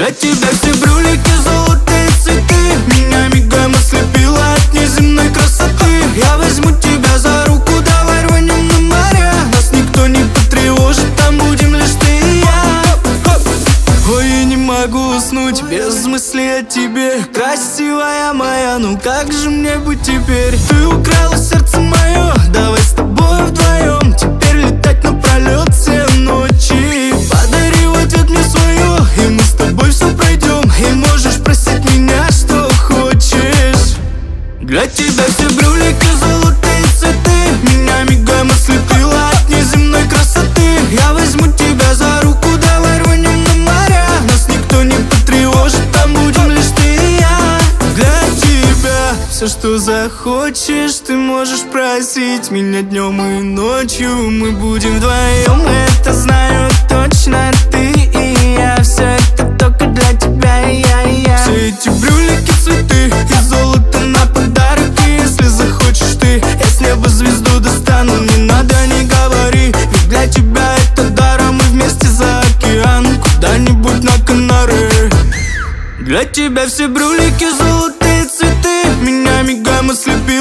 Для тебя все брюлики, золотые цветы. Меня мигом ослепило от неземной красоты. Я возьму тебя за руку, давай рванем на море. Нас никто не потревожит, там будем лишь ты и я. Ой, я не могу уснуть без мысли о тебе. Красивая моя, ну как же мне быть теперь? Ты украла сердце мое, давай с тобой вдвоем теперь летать напролет все ночи. Подари в ответ мне свое, и мы с тобой все пройдем. И можешь просить меня, что хочешь. Для тебя все брюлики, золотые цветы. Меня мигом ослепило от неземной красоты. Я возьму тебя за руку, давай рванем на море. Нас никто не потревожит, там будем лишь ты и я. Для тебя все, что захочешь, ты можешь просить меня днем и ночью. Мы будем вдвоем, это знаю точно ты и я. Все это только для тебя и я. Все эти брюлики, цветы и золото на подарок. И если захочешь ты, я с неба звезду достану. Не надо, не говори, ведь для тебя это даром. Мы вместе за океан, куда-нибудь на Канары. Для тебя все брюлики, золотые цветы. Меня мигом ослепили